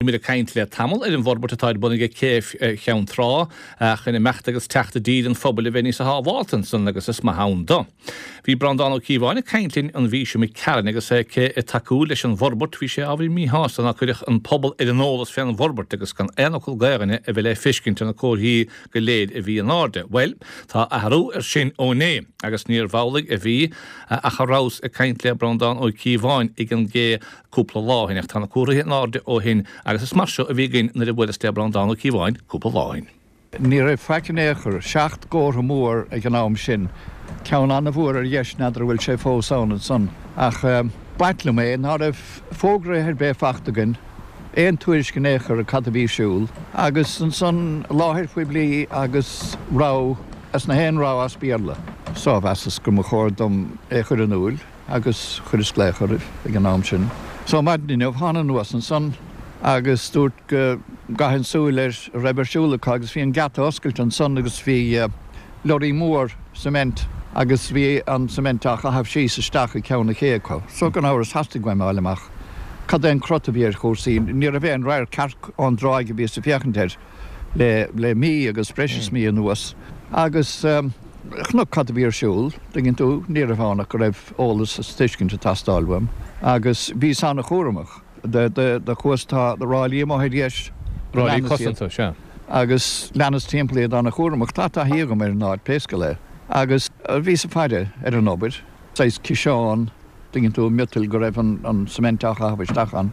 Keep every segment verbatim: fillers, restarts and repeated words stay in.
mí a caiint le tamil ar an bhorbert atáid bunig céh cheann trá chuna mecht agus teachta díd an phobal a bhéní sa hábháiltan san agus is ma hán do. Bhí brandán ó cíháinna caiintlín an bhí sem cean agus é cé i taú leis an bhorbert hí sé ábhí mí hásan a chuideach an pobal ar an nólas féan an bhorbert agus gan éanachail gairanne a bhfuil é fiscint an a cóirhí go léad a bhí an áde. Well, tá athrú ar sin óné agus níor bhálaigh a bhí a charrás a caiint le brandán ó cíháin ag an gé cúpla láhin ach tána cuairthe an áde ó hin agus is mar seo a bhí gin na bhfuil le brandán ó cíháin cúpla láhin. Ní raibh feicenéchar seacht góir mór ag an nám sin ceann anna bhuair ar dheis nadidir bhfuil sé fósáin an son ach baitla mé ná raibh fógra ar bé fachtagan éon tuairis gnéchar a cadbhí siúil agus an son láthir faoi blií agus rá as na hen rá as bíarla. Sá bheas go mo chóir dom é chur an úil agus chur is léchar ag an nám sin. So maidníomh hána nuas an son agus dúirt go gahann súil ar reibersúlacha agus bhí an gata oscailt an son agus bhí lorí mór cement agus bhí an cementach a habh síos isteach a ceanna chéá. So gan áras hastig bhaim eileach. Cad é an crota bhí ar chósaí, ní a bheith an rair ceart an dráig a bhí sa fiochantéir le le mí agus breis mí an nuas. Agus chno cad bhí ar siúil, dingin tú ní a bhánach go raibh ólas a stiiscint a tastáilham. Agus bhí sanna chóramach. De de de chuastá de ráilí má héidir ráilí cosanta se. Agus lenas timpplaí anna chóramach tá a hiagam ar náid péca le. Agus bhí sa fáide ar an nóbir, Sais ciseán, dingin tú mitil go raibh an cementach a habistachan.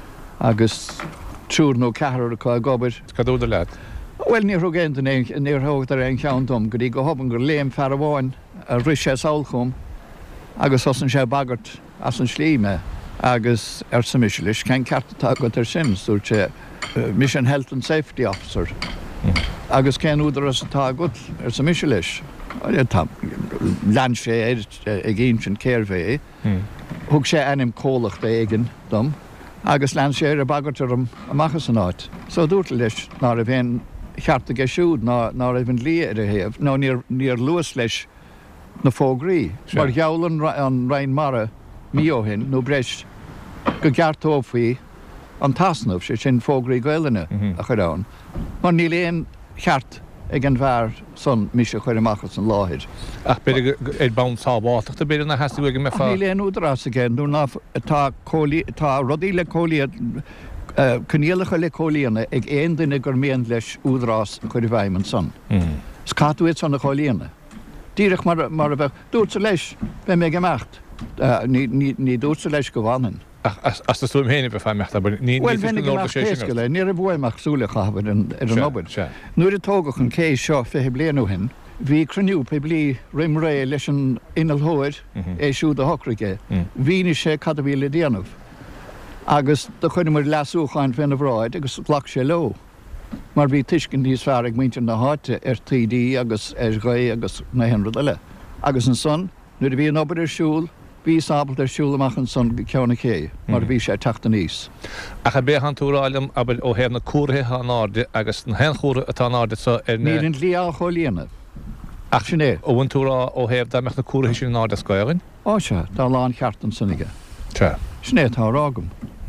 Agus trúr nó cehar a gobir. Cadúda leat? Well, ní rugéint in níor thugtar an ceantom, go dtí go hoban gur léim fear bháin a ris sé sáilchom, agus os an sé bagart as an slíime. Agus ar sa misisiis cén ceartatá go ar sin súir sé Mission Health and Safety Officer. Agus cén údar as atá go ar sa misisiis. Lean sé ag gén sin céirvé. Thug sé anim cólach é igen dom. Agus lean sé ar a bagart ar amachchas an áit. So dúirta leis ná a bhéon cheartta ge siúd ná a bhíon lí ar a héamh. nó níor luas leis na fógraí. Mar geallan an rain mara míohin nó breis go geartófaí an tasnamh sé sin fógraí gailena a chudán. Mar ní léon cheart ag an bhar son mis a chuir amachchas an láthir. Ach beidir ag bán sábháteachta beidir na heasta bhfuil me fá. Ní léon údarrás agén, dú ná tá rodí le cóliad cníalacha le cólíana ag éon duine gur mian leis údarrás an chuir bhaim an son. Scatúid san na cholíana. Díreach mar a bheith dúirt sa leis be mé gemacht. Ní dúirt sa leis go bhhanan. As tá súm héanana bheith feimmecht, aber ní Well, bhenig amach péasca le, ní a bhfuimach súlacha ar an obair. Nuair a tógach an cé seo fé blianú hin, bhí cruniú pe blí rim ré leis an inalthóir é siúd a hocrige. Bhíine sé cad a bhí le déanamh. Agus do chuine mar leasúcháin féin a bhráid agus lach sé lo. Mar bhí tuiscin níos fear ag muintear na háite ar T D agus ar gaí agus na henrad eile. Agus an son, nuair a bhí an obair ar siúl, bhí sábalt ar siúl amach an son ceanna cé, mar bhí sé teachta níos. A cha bé an túráilm aber ó héir na cuathaithe an áde agus na hen chóra atá an áde sa ar na... Ní an lí á cholíana. Ach sin é. Ó bhain túrá ó héir da meach na cuathaithe sin an áde scoirin? Á se, tá lán cheartan sanige. Se. Sné tá rágam.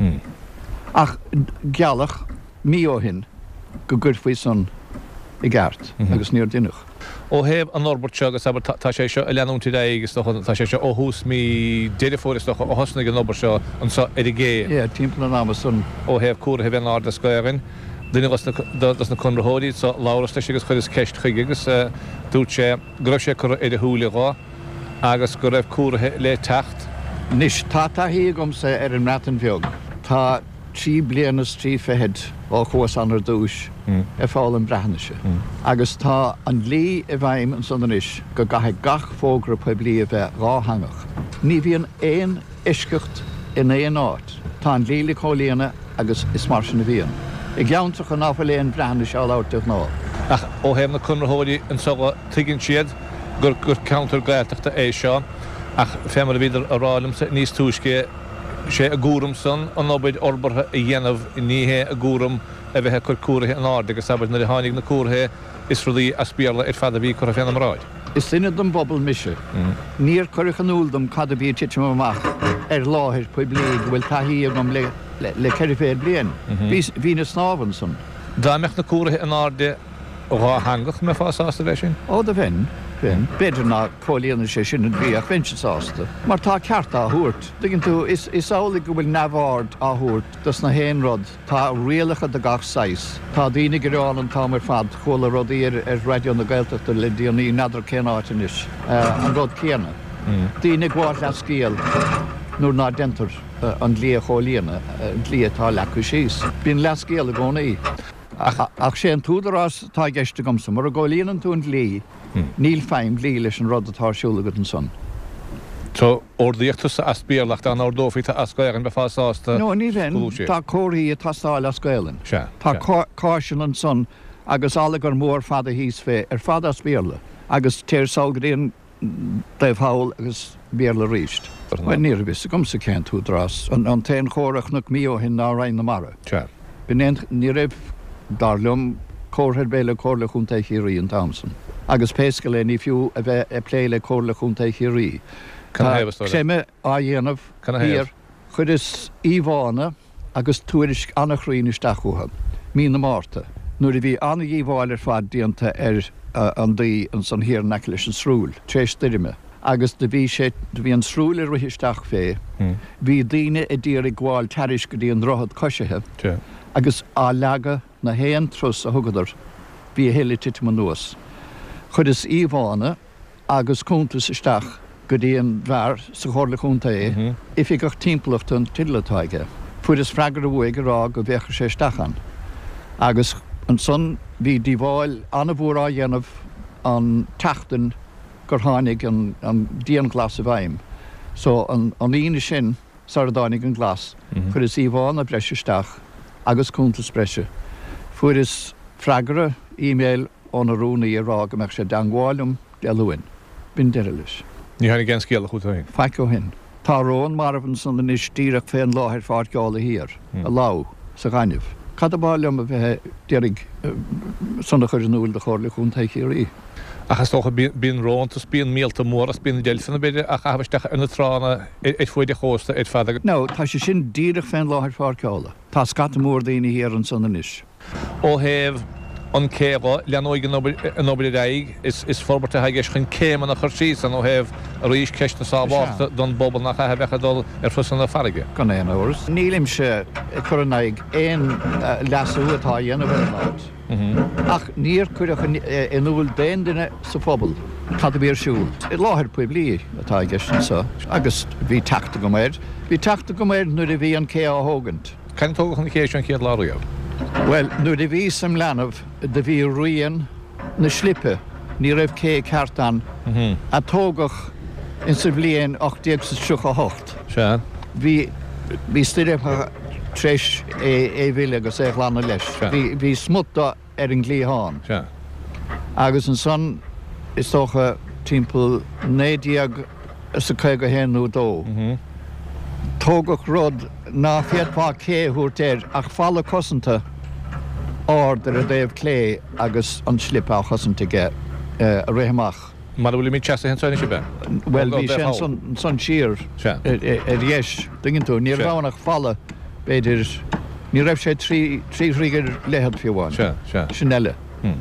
Ach gealach mí ó hin go gur faoi son i gceart agus níor duineach. Ó héh an Norbert seo agus tá sé seo a leanúntí agus tá sé seo ó hús mí déidirfóris ó hosna an Norbert seo an sa i gé. É, timppla an am son. Ó héh cuathaithe bheith an áde scoirin. Duine was na chunrathóidí sa láras leis agus chuir is ceist chuige agus dúirt sé go raibh sé chur idir thuúla rá agus go raibh cuathaithe le techt. Nis tá tá híagam sa ar an ratan bheog. Tá trí blianas trí fehead ó chuas anar dúis a fáil an breithneise. Agus tá an lí a bhaim an sonanis go gathe gach fógra pe blí a bheith ráthangach. Ní bhíon éon iscecht in éon áit. Tá an lí le cholíana agus is mar sin na bhíon. I gceantrach an áfa léon breithneise á láirteach ná. Ach ó héim na chunrathóidí an soga tuigeann siad gur gur counter gaiiteachta é seo ach fémar a bhíidir a ráilm sa níos túisce sé a gúram san an obaid orbartha a dhéanamh níthe a gúram a bheitthe chur cuairthe an áde agus sabbaid na tháinig na cuairthe is rudaí a spíorla ar fad a bhí chur a féanam ráid. Is duine dom bobbal mise. Níor chuirich an úldum cad a bhí tiitim amach ar láthir poi bliad bhfuil taithí agam le le ceir féad blian. Bhí na snáhan san. Dá meach na cuairthe an áde rá hangach me fásásta bheith sin? Ó de bhin, bhin. Beidir na cólíonna sé sin an bhí a vinseásta. Mar tá ceart á thuirt. Dginn tú is ála go bhfuil nabhard á thuirt dus na héanrod tá rialacha de gach sais. Tá daoine goráin an támar fad chola rodí ar ar radio na Gaeltachta le díonaí nadar céanáitin is an rod céanna. Daoine gháil le scéal nuair ná dentar an lí chólíonna an lí atá lecu síos. Bhín le scéal a gcónaí. Ach sé an túdarrás tá geiste gomsa, mar a ggólíonn tú an lí, níl féim lí leis an rud atá siúla go an son. So ordaíochttas as bíarlacht an ordófaí as gair an be fásásta? No, ní rin, tá cóirí a tastáil as gaelan. Tá cáisian an son agus álagar mór fada híos fé ar fada as bíarla, agus téir ságadíon Dave Howell agus bíarla ríist. Well, ní a bhís gomsa cén túdarrás, an téin chóireach nach mío hin ná rain na mara. Bín ní raibh darlumm cóirthead béle cóirla chunta chiaí an Thompson. Agus péisca le ní fiú a bheith a pléile cóirla chunta chiaí. Séime á dhéanamh hir chud is íhána agus tuairis annachrín isteachútha. Mí na máta. Nuair a bhí anna íháil ar fad díanta ar an daí an san hir neic leis an srúil, tréis dirime. Agus de bhí sé bhí an srúil ar rihisteach fé, bhí daine i ddír i gháil taris go dtí an rothad coisithe. Agus á leaga na héan trus a thugadar bhí a héile titim an nuas. Chud is íhána agus cúntas isteach go dtí an bhar sa chóirla chunta é, ifi gach timplacht an tidlatáige. Fuair is freigar a bhuaig rá go bhecha sé stachan. Agus an son bhí díháil anna bhór á dhéanamh an tachtan gur tháinig an díon glas a bhaim. So an íine sin sa dánig an glas, fuair is íhána breise isteach agus cúntas breise. Fuair is freagara e-mail ón a rúnaí a rá go meach sé dangháilm de luin. Bín deire leis. Ní hanig gan scéal a chuta hin? Feic ó hin. Tá rón marfan san na níos tíreach féin láthir fáirceála hir, a lá sa gaiineh. Cad a báilm a bheith deirigh sanna chuir an úil de chóirla chunta chiaí. Achas tócha bíon róntas bíon mílta móras bíon deilsanna beidir a chahabhaisteach ina trána id fuide chósta id fada. No, tá sé sin díreach féin láthir fáirceála. Tá scata mór daoine hir an sanna níos. Ó héh an céha leanóig an obair raig is forbarte haigis chun céman a chuirsís an ó héh a rís ceist na sábáta don bobbal nach a bechadul ar fusan na farige. Gan éon áras. Nílim se chunaig éon leasú atá dhéanamh náid. Ach níor chuireach in úil déon duine sa phobal. Cad a bíar siúil. I láthir puoi blií atá gceist sa. Agus bhí teachta go méid. Bhí teachta go méid nuair a bhí an cé á hógant. Cain tógach an céis an céad láraíomh? Well, nuair a bhí sam leanamh de bhí rian na slippe, ní raibh cé ceartan a tógach in sa bblion ochtaíag sa siúcha hocht. Se? Bhí bhí stiirecha treis é bhile agus é chlána leis. Bhí smutta ar an glíháin. Se? Agus an son is tócha timpeall néideag sa chuig go héanú dó. Tógach rud ná fiadpá cé thuirtéir ach falla cosanta áidir a déobh clé agus an slip á chosanta ge a réhamach. Mar bhfuil mí teasa hen sáinne be? Well, bhí sin son sír a dhéis. Dingin tú, ní bhánach falla beidir ní raibh sé trí rígur lehad fiúháin. Sin eile.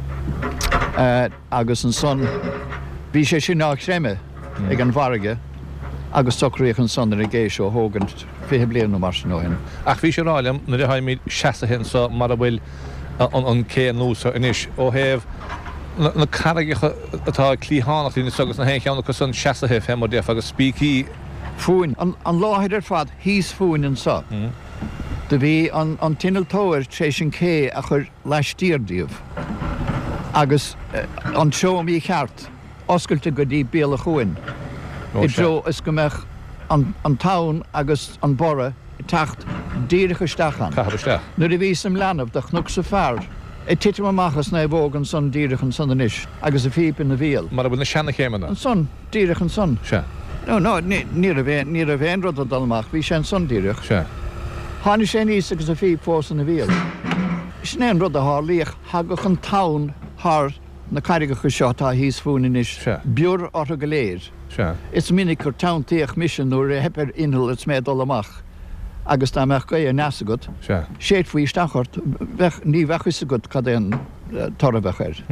Agus an son bhí sé sin ná séime ag an bharige agus sochraíoch an son ar a géis ó hógant fihe blian ó mar sin óhin. Ach bhí sé ráilem na de haid mí seasa hen sa mar a bhfuil an cé núsa inis ó héh na caraigecha atá clíhánacht ína agus na héceanna go san seasathe fé déf agus spící. Fúin, an láthid ar fad híos fúin an sa. De bhí an tinaltóir tréis sin cé a chur leistíordíomh. Agus an seom í cheart, oscailte go dtí béla chuin. I dro is go meach an tán agus an bora tacht díiricha stachan. Cahabaisteach? Nuair a bhí sam leanamh de chnúg sa fearr. I titim amachchas na bhógan son díirichan son inis, agus a fíp in na bhíal. Mar a bhfuil na seanna chéimena? An son, díirichan son. Se? No, no, ní a bhéin rud a dalmach, bhí sé an son díirich. Se? Hána sé níos agus a fíp fós in na bhíal. Snéan rud a hálíoch hagach an tán thar na carigacha seo tá híos fún inis. Búr ortha go léir. Se? Is minic gur tántaíoch mission nuair a hepar inhil is méid dul amach. agus tá meach go é neasa go. Séad faoi stachart ní bhechusa go cad éon torabhechair.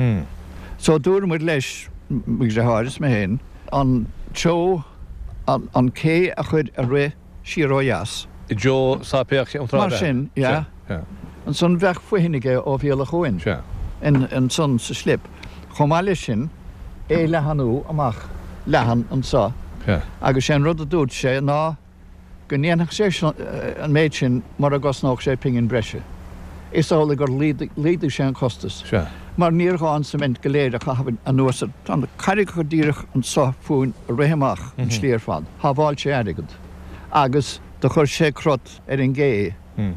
So dúr mu leis mí sé háris me héin an teo an cé a chud a ré síróheas. I Jo sápéach an Mar sin, ja. An son bheith fuhinige ó bhéla chuin. In son sa slip. Chomáile sin é lehanú amach lehan an sa. Agus sé rud a dúd sé ná go níanach sé an méid sin mar a gosnách sé pingin breise. Is ála gur líidir sé an costas. Mar níorgáin sa mint goléir a chahabin an nuasa an cairig go díirech an sa fún réhamach an slíar fan. Hábháil sé airigad. Agus do chur sé crot ar an gé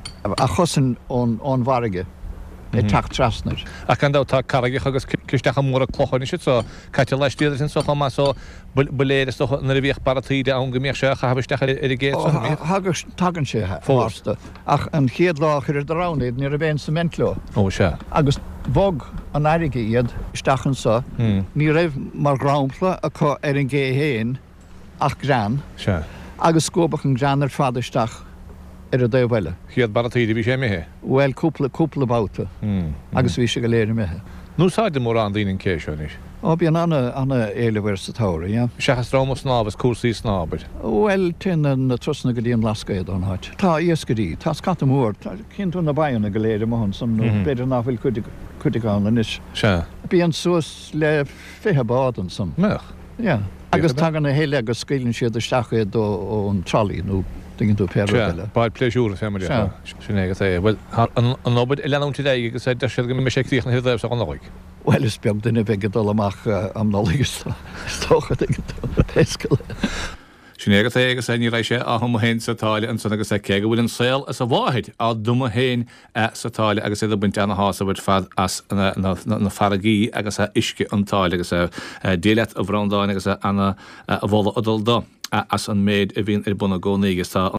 a chosan ón bharige. É tak trasnar. A gan dá tá carige agus cisteach mór a clochan is so caiite leistíad sin so má so beléir is na bhíoh baratíide an gomíoh se a habisteach ar i gé. Hagus tagan sé fásta. Ach an chéad láchar ar doránéid ní a bhéon cementló. Ó se. Agus bog an airige iad stachan sa, ní raibh mar grámpla a chu ar an gé héin ach gran. Se. Agus scóbach an gran ar fadisteach ar a dóhile. Chiad baratíide bhí sé méthe? Well, cúpla cúpla báta. Agus bhí sé go léir méthe. Núsáide mór an daoine céisiúnis? Ó bhíon anna anna éilehir sa tára, ja. Sechas rámas snábas cuasaí snábid? Well, tin na trosna go dtíon lascaid an háit. Tá iascarí, tá scata mór, cinú na baanna go léir amhan san nó beidir ná bhfuil chuidigán inis. Se. Bíon suas le fithe bádan san. Mech? Ja. Agus tá an na héile agus scailinn siad a stachaid ó an tralí nó dingin tú perile. Baid pléisiúra fé mar sin éige é. Well, an nobid i leanúnti é agus é de sé go me sé tíoch na hirdéibh sa an nóig. Well, is beag duine bheith dul amach am nólagus tócha dingin tú pescail. Sin éige é agus é ní rééis sé a thum héin sa táile an san agus é cé go bhfuil an saoil as a bháid á duma héin sa táile agus é do buinte anna hása bud fad as na faragaí agus a isce an táile agus é déileat a bhrandáin agus anna a bhla adal dó as an méid a bhíon ar buna gcónaí agus tá